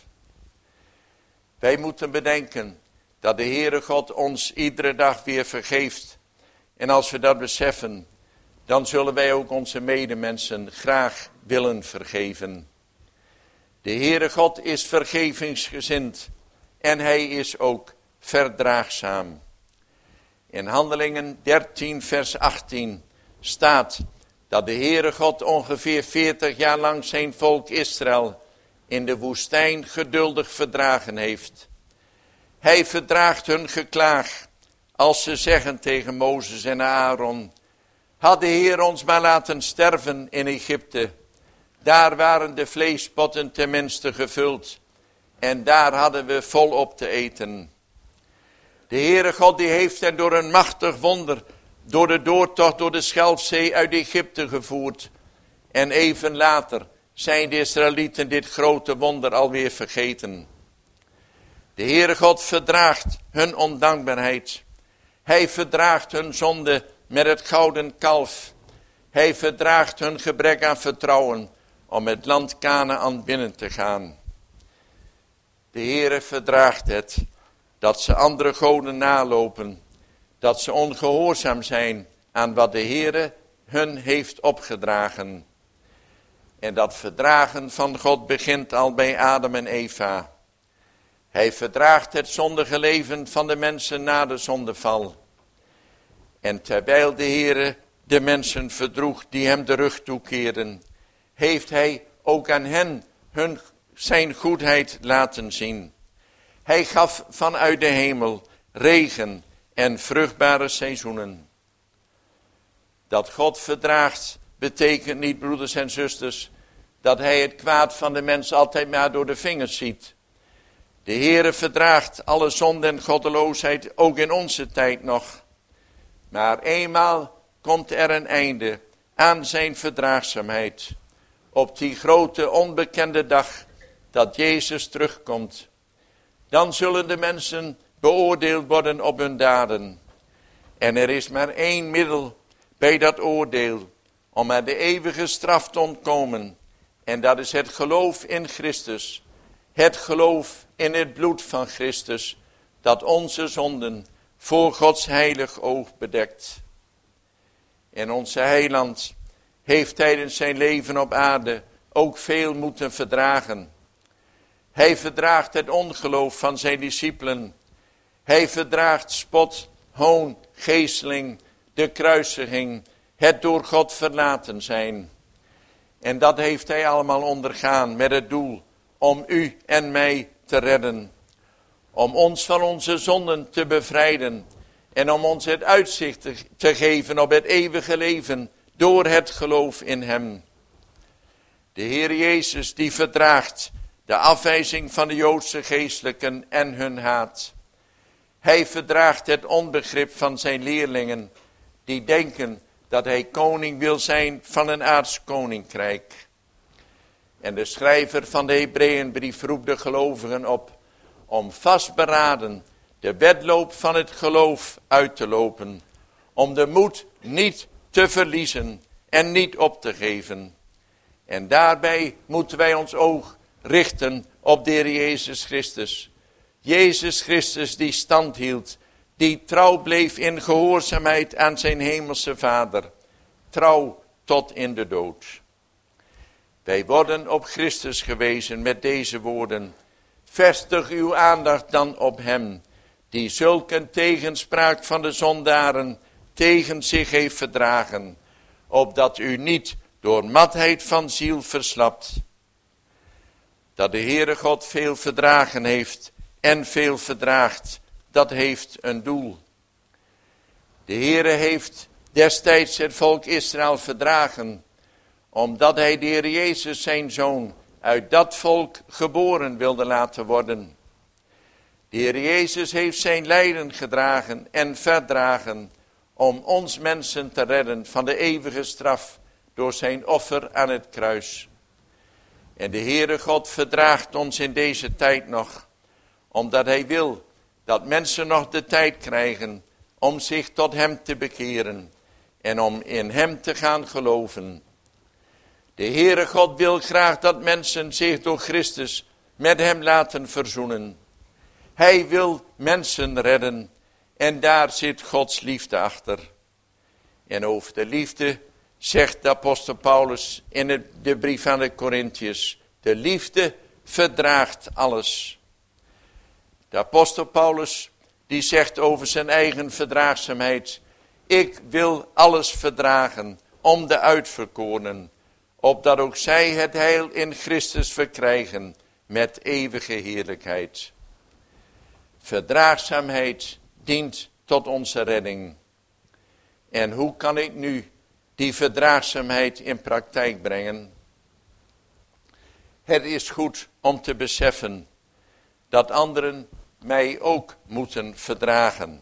Wij moeten bedenken dat de Heere God ons iedere dag weer vergeeft. En als we dat beseffen, dan zullen wij ook onze medemensen graag willen vergeven. De Heere God is vergevingsgezind en hij is ook verdraagzaam. In Handelingen dertien vers achttien staat dat de Heere God ongeveer veertig jaar lang zijn volk Israël in de woestijn geduldig verdragen heeft. Hij verdraagt hun geklaag als ze zeggen tegen Mozes en Aaron: had de Heer ons maar laten sterven in Egypte. Daar waren de vleespotten tenminste gevuld en daar hadden we volop te eten. De Heere God die heeft hen door een machtig wonder, door de doortocht door de Schelfzee uit Egypte gevoerd. En even later zijn de Israëlieten dit grote wonder alweer vergeten. De Heere God verdraagt hun ondankbaarheid. Hij verdraagt hun zonde met het gouden kalf. Hij verdraagt hun gebrek aan vertrouwen om het land Kanaän binnen te gaan. De Heere verdraagt het dat ze andere goden nalopen, dat ze ongehoorzaam zijn aan wat de Heere hun heeft opgedragen. En dat verdragen van God begint al bij Adam en Eva. Hij verdraagt het zondige leven van de mensen na de zondeval. En terwijl de Heere de mensen verdroeg die hem de rug toekeerden, heeft hij ook aan hen hun, zijn goedheid laten zien. Hij gaf vanuit de hemel regen en vruchtbare seizoenen. Dat God verdraagt betekent niet, broeders en zusters, dat hij het kwaad van de mens altijd maar door de vingers ziet. De Heere verdraagt alle zonde en goddeloosheid, ook in onze tijd nog. Maar eenmaal komt er een einde aan zijn verdraagzaamheid. Op die grote onbekende dag dat Jezus terugkomt. Dan zullen de mensen beoordeeld worden op hun daden. En er is maar één middel bij dat oordeel om aan de eeuwige straf te ontkomen. En dat is het geloof in Christus. Het geloof in het bloed van Christus, dat onze zonden voor Gods heilig oog bedekt. En onze heiland heeft tijdens zijn leven op aarde ook veel moeten verdragen. Hij verdraagt het ongeloof van zijn discipelen. Hij verdraagt spot, hoon, geesteling, de kruisiging, het door God verlaten zijn. En dat heeft hij allemaal ondergaan met het doel om u en mij te redden. Om ons van onze zonden te bevrijden. En om ons het uitzicht te, te geven op het eeuwige leven door het geloof in hem. De Heer Jezus die verdraagt de afwijzing van de Joodse geestelijken en hun haat. Hij verdraagt het onbegrip van zijn leerlingen die denken dat hij koning wil zijn van een aards koninkrijk. En de schrijver van de Hebreeënbrief roept de gelovigen op om vastberaden de wedloop van het geloof uit te lopen. Om de moed niet te verliezen en niet op te geven. En daarbij moeten wij ons oog richten op de Heer Jezus Christus. Jezus Christus die stand hield, die trouw bleef in gehoorzaamheid aan zijn hemelse Vader. Trouw tot in de dood. Wij worden op Christus gewezen met deze woorden. Vestig uw aandacht dan op hem, die zulk een tegenspraak van de zondaren tegen zich heeft verdragen, opdat u niet door matheid van ziel verslapt. Dat de Heere God veel verdragen heeft en veel verdraagt, dat heeft een doel. De Heere heeft destijds het volk Israël verdragen, omdat hij de Heer Jezus zijn zoon uit dat volk geboren wilde laten worden. De De Heer Jezus heeft zijn lijden gedragen en verdragen om ons mensen te redden van de eeuwige straf door zijn offer aan het kruis. En de Heere God verdraagt ons in deze tijd nog, omdat hij wil dat mensen nog de tijd krijgen om zich tot hem te bekeren en om in hem te gaan geloven. De Heere God wil graag dat mensen zich door Christus met hem laten verzoenen. Hij wil mensen redden en daar zit Gods liefde achter. En over de liefde zegt de apostel Paulus in het, de brief aan de Korintiërs: de liefde verdraagt alles. De apostel Paulus die zegt over zijn eigen verdraagzaamheid: ik wil alles verdragen om de uitverkorenen, opdat ook zij het heil in Christus verkrijgen met eeuwige heerlijkheid. Verdraagzaamheid dient tot onze redding. En hoe kan ik nu die verdraagzaamheid in praktijk brengen? Het is goed om te beseffen dat anderen mij ook moeten verdragen.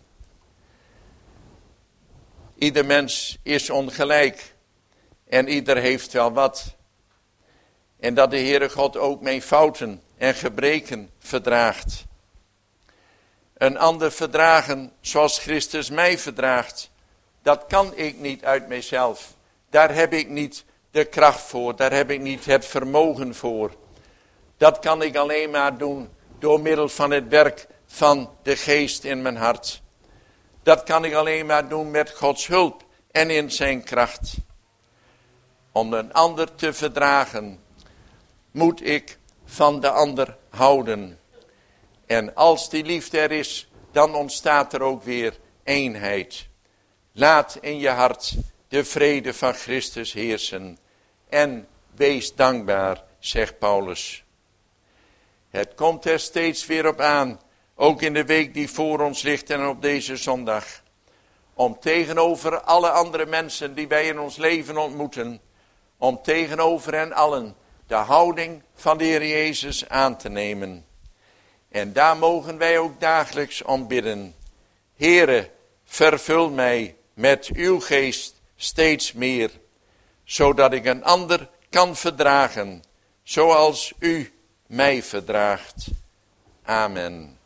Ieder mens is ongelijk en ieder heeft wel wat. En dat de Heere God ook mijn fouten en gebreken verdraagt. Een ander verdragen zoals Christus mij verdraagt, dat kan ik niet uit mijzelf. Daar heb ik niet de kracht voor, daar heb ik niet het vermogen voor. Dat kan ik alleen maar doen door middel van het werk van de geest in mijn hart. Dat kan ik alleen maar doen met Gods hulp en in zijn kracht. Om een ander te verdragen, moet ik van de ander houden. En als die liefde er is, dan ontstaat er ook weer eenheid. Laat in je hart de vrede van Christus heersen. En wees dankbaar, zegt Paulus. Het komt er steeds weer op aan, ook in de week die voor ons ligt en op deze zondag, om tegenover alle andere mensen die wij in ons leven ontmoeten, om tegenover hen allen de houding van de Heer Jezus aan te nemen. En daar mogen wij ook dagelijks om bidden. Heere, vervul mij met uw geest steeds meer, zodat ik een ander kan verdragen, zoals u mij verdraagt. Amen.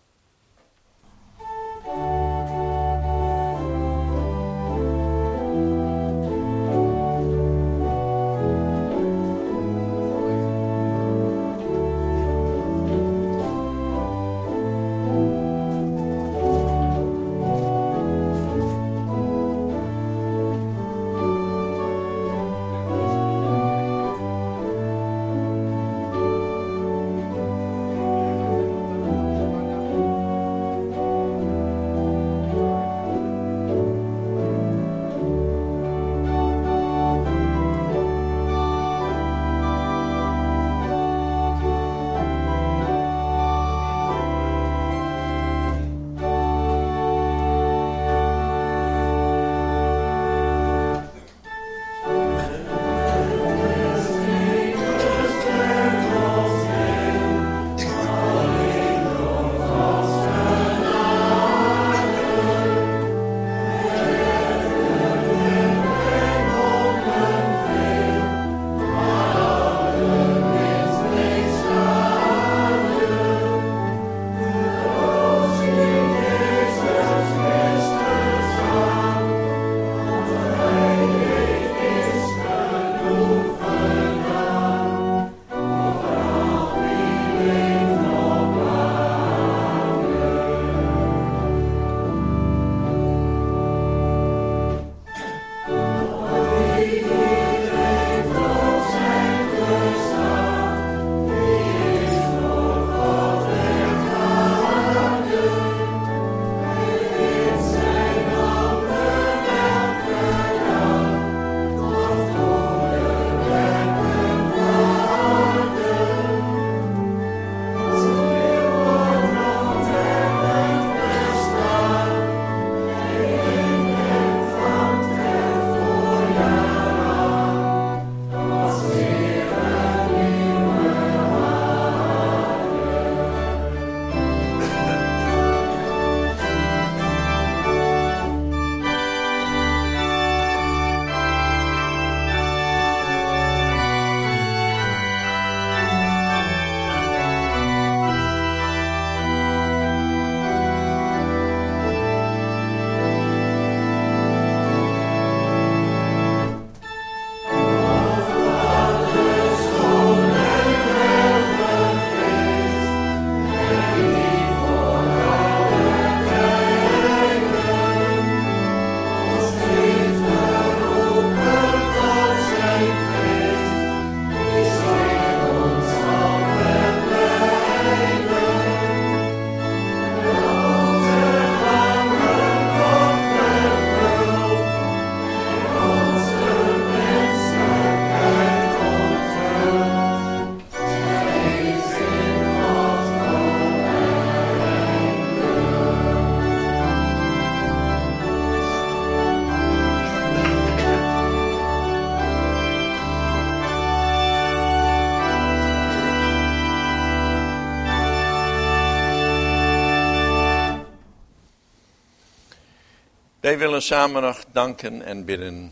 Wij willen samen nog danken en bidden.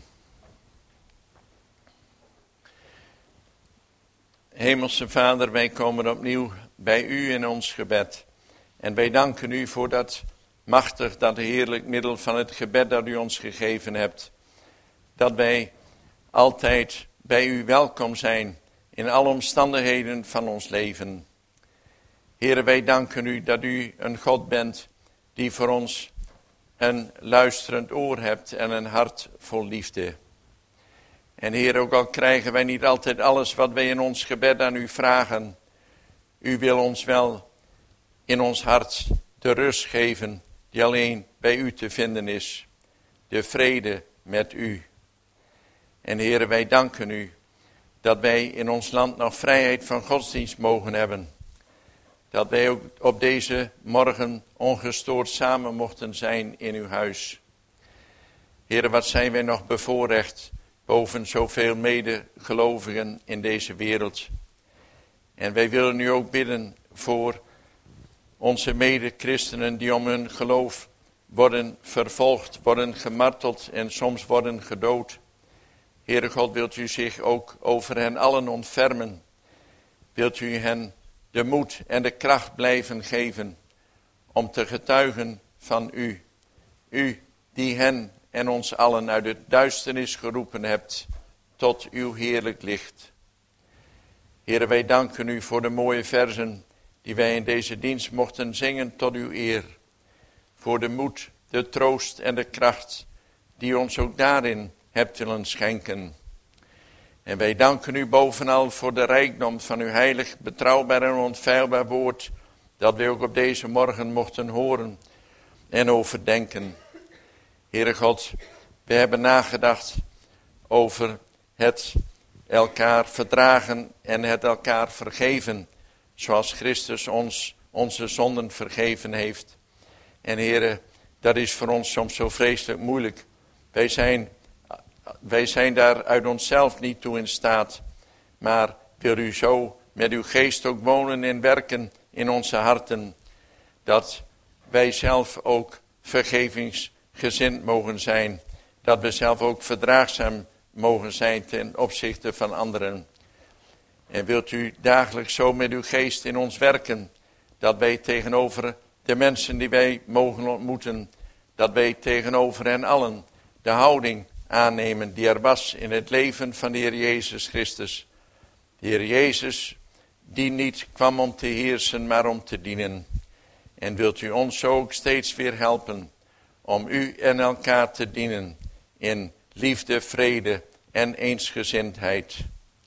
Hemelse Vader, wij komen opnieuw bij u in ons gebed. En wij danken u voor dat machtig, dat heerlijk middel van het gebed dat u ons gegeven hebt. Dat wij altijd bij u welkom zijn in alle omstandigheden van ons leven. Heere, wij danken u dat u een God bent die voor ons een luisterend oor hebt en een hart vol liefde. En Heer, ook al krijgen wij niet altijd alles wat wij in ons gebed aan u vragen, u wil ons wel in ons hart de rust geven die alleen bij u te vinden is. De vrede met u. En Heer, wij danken u dat wij in ons land nog vrijheid van godsdienst mogen hebben. Dat wij ook op deze morgen ongestoord samen mochten zijn in uw huis. Heer, wat zijn wij nog bevoorrecht boven zoveel medegelovigen in deze wereld. En wij willen nu ook bidden voor onze medechristenen die om hun geloof worden vervolgd, worden gemarteld en soms worden gedood. Heere God, wilt u zich ook over hen allen ontfermen? Wilt u hen de moed en de kracht blijven geven om te getuigen van u? U die hen en ons allen uit de duisternis geroepen hebt tot uw heerlijk licht. Heere, wij danken u voor de mooie versen die wij in deze dienst mochten zingen tot uw eer. Voor de moed, de troost en de kracht die ons ook daarin hebt willen schenken. En wij danken u bovenal voor de rijkdom van uw heilig, betrouwbaar en onfeilbaar woord, dat wij ook op deze morgen mochten horen en overdenken. Heere God, we hebben nagedacht over het elkaar verdragen en het elkaar vergeven, zoals Christus ons onze zonden vergeven heeft. En Heere, dat is voor ons soms zo vreselijk moeilijk. Wij zijn, wij zijn daar uit onszelf niet toe in staat, maar wil u zo met uw geest ook wonen en werken in onze harten, dat wij zelf ook vergevingsgezind mogen zijn, dat we zelf ook verdraagzaam mogen zijn ten opzichte van anderen. En wilt u dagelijks zo met uw geest in ons werken, dat wij tegenover de mensen die wij mogen ontmoeten, dat wij tegenover hen allen de houding aannemen die er was in het leven van de Heer Jezus Christus. De Heer Jezus die niet kwam om te heersen, maar om te dienen. En wilt u ons zo ook steeds weer helpen om u en elkaar te dienen in liefde, vrede en eensgezindheid.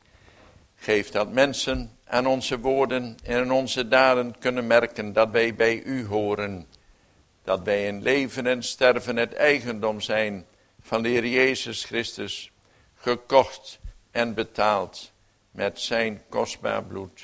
Geef dat mensen aan onze woorden en aan onze daden kunnen merken dat wij bij u horen. Dat wij in leven en sterven het eigendom zijn van de Heer Jezus Christus, gekocht en betaald met zijn kostbaar bloed.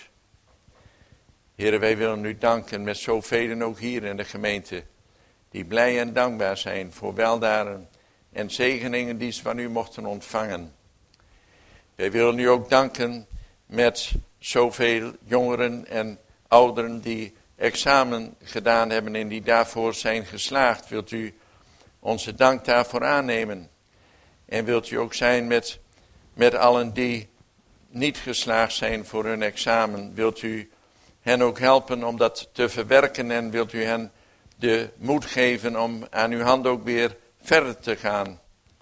Heere, wij willen u danken met zoveel ook hier in de gemeente, die blij en dankbaar zijn voor weldaden en zegeningen die ze van u mochten ontvangen. Wij willen u ook danken met zoveel jongeren en ouderen die examen gedaan hebben en die daarvoor zijn geslaagd. Wilt u onze dank daarvoor aannemen? En wilt u ook zijn met, met allen die niet geslaagd zijn voor hun examen? Wilt u hen ook helpen om dat te verwerken en wilt u hen de moed geven om aan uw hand ook weer verder te gaan?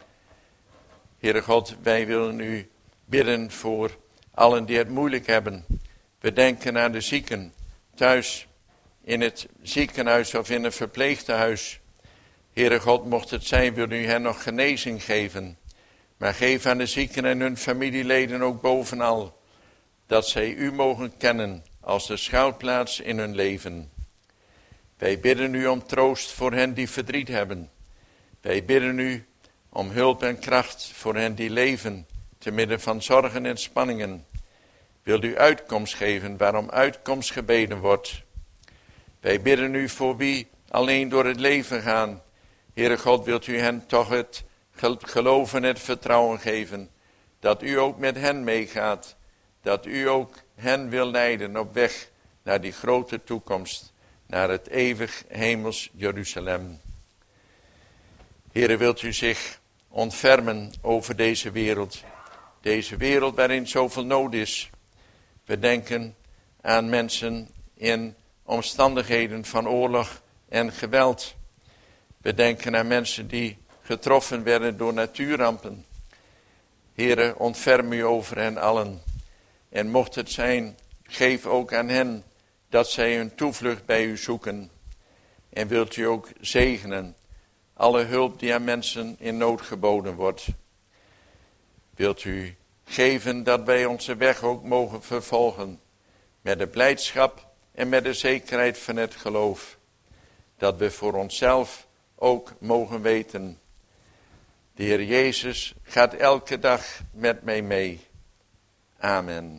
Heere God, wij willen u bidden voor allen die het moeilijk hebben. We denken aan de zieken thuis in het ziekenhuis of in een verpleegtehuis. Heere God, mocht het zijn, wil u hen nog genezing geven. Maar geef aan de zieken en hun familieleden ook bovenal dat zij u mogen kennen als de schuilplaats in hun leven. Wij bidden u om troost voor hen die verdriet hebben. Wij bidden u om hulp en kracht voor hen die leven te midden van zorgen en spanningen. Wilt u uitkomst geven waarom uitkomst gebeden wordt. Wij bidden u voor wie alleen door het leven gaan. Heere God, wilt u hen toch het geloof en het vertrouwen geven dat u ook met hen meegaat. Dat u ook hen wil leiden op weg naar die grote toekomst, naar het eeuwig hemels Jeruzalem. Heere, wilt u zich ontfermen over deze wereld. Deze wereld waarin zoveel nood is. We denken aan mensen in omstandigheden van oorlog en geweld. We denken aan mensen die getroffen werden door natuurrampen. Heere, ontferm u over hen allen. En mocht het zijn, geef ook aan hen dat zij hun toevlucht bij u zoeken. En wilt u ook zegenen alle hulp die aan mensen in nood geboden wordt. Wilt u geven dat wij onze weg ook mogen vervolgen. Met de blijdschap en met de zekerheid van het geloof. Dat we voor onszelf ook mogen weten. De Heer Jezus gaat elke dag met mij mee. Amen.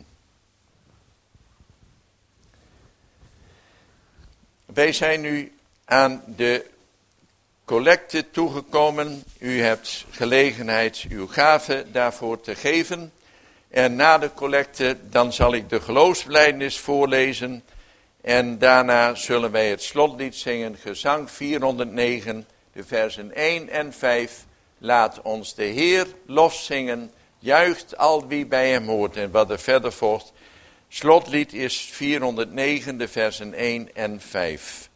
Wij zijn nu aan de collecte toegekomen. U hebt gelegenheid uw gave daarvoor te geven. En na de collecte dan zal ik de geloofsbelijdenis voorlezen. En daarna zullen wij het slotlied zingen, gezang vierhonderdnegen, de versen één en vijf. Laat ons de Heer lof zingen, juicht al wie bij hem hoort. En wat er verder volgt, slotlied is vierhonderdnegen, de versen één en vijf.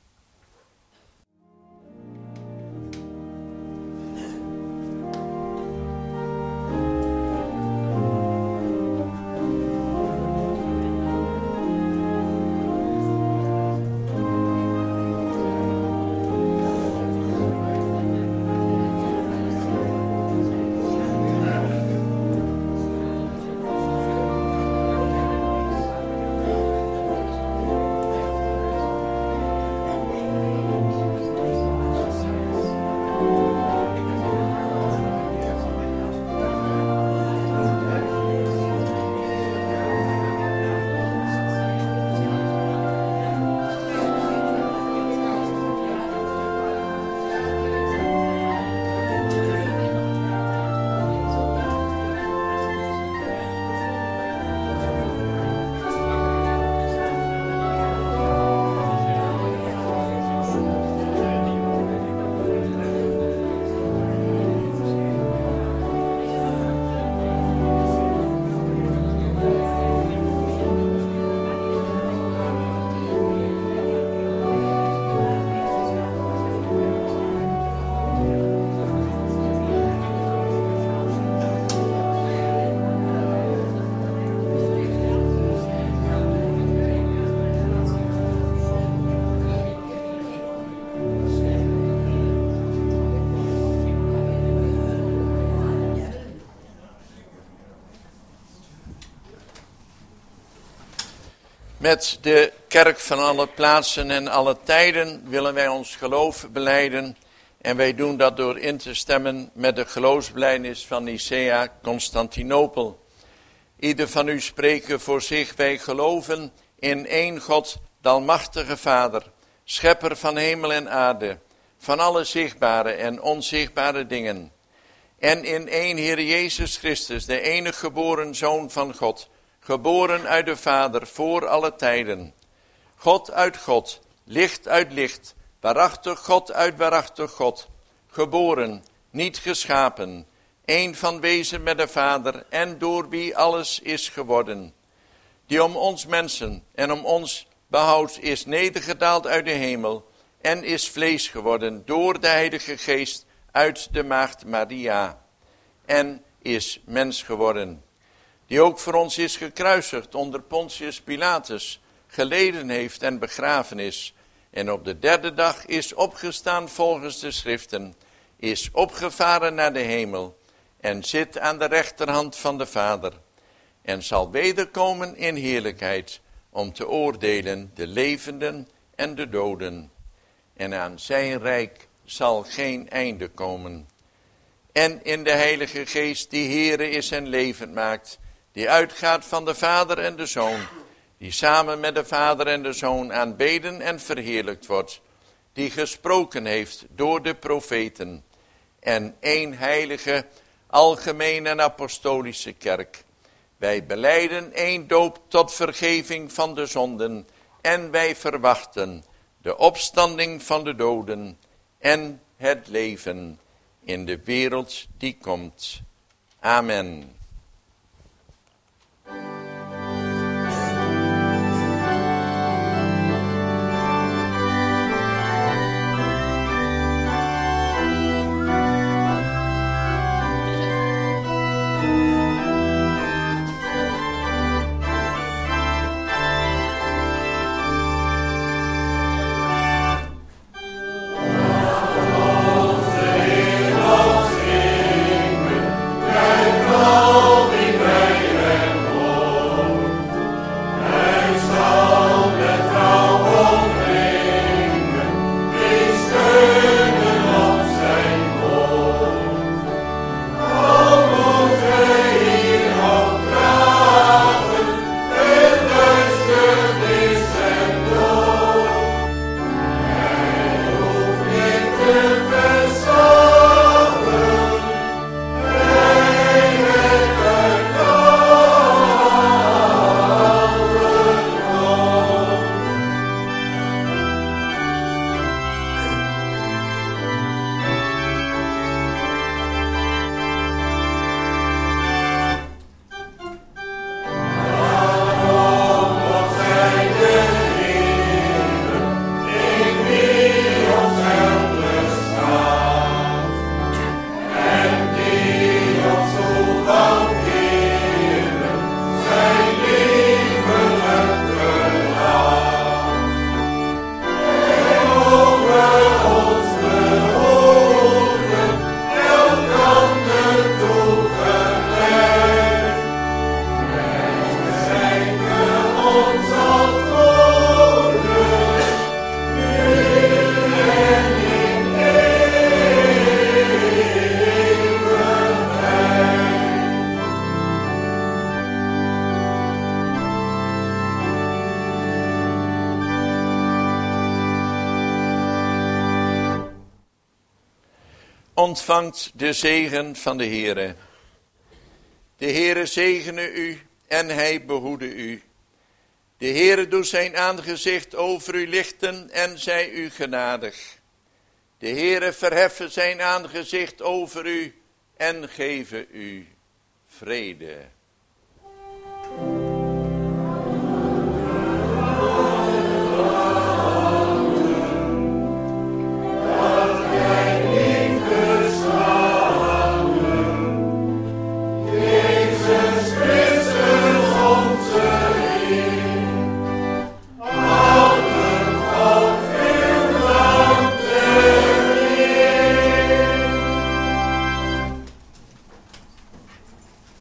Met de kerk van alle plaatsen en alle tijden willen wij ons geloof belijden. En wij doen dat door in te stemmen met de geloofsbelijdenis van Nicea Constantinopel. Ieder van u spreken voor zich, wij geloven in één God, de almachtige Vader, schepper van hemel en aarde, van alle zichtbare en onzichtbare dingen. En in één Heer Jezus Christus, de enige geboren Zoon van God, geboren uit de Vader voor alle tijden. God uit God, licht uit licht, waarachtig God uit waarachtig God. Geboren, niet geschapen, één van wezen met de Vader en door wie alles is geworden. Die om ons mensen en om ons behoud is nedergedaald uit de hemel en is vlees geworden door de Heilige Geest uit de maagd Maria. En is mens geworden. Die ook voor ons is gekruisigd onder Pontius Pilatus, geleden heeft en begraven is. En op de derde dag is opgestaan volgens de schriften, is opgevaren naar de hemel en zit aan de rechterhand van de Vader. En zal wederkomen in heerlijkheid om te oordelen de levenden en de doden. En aan zijn rijk zal geen einde komen. En in de Heilige Geest die Heere is en levend maakt, die uitgaat van de Vader en de Zoon, die samen met de Vader en de Zoon aanbeden en verheerlijkt wordt, die gesproken heeft door de profeten, en één heilige, algemene en apostolische kerk. Wij belijden één doop tot vergeving van de zonden, en wij verwachten de opstanding van de doden en het leven in de wereld die komt. Amen. Ontvangt de zegen van de Heere. De Heere zegene u en hij behoede u. De Heere doet zijn aangezicht over u lichten en zij u genadig. De Heere verheffen zijn aangezicht over u en geven u vrede.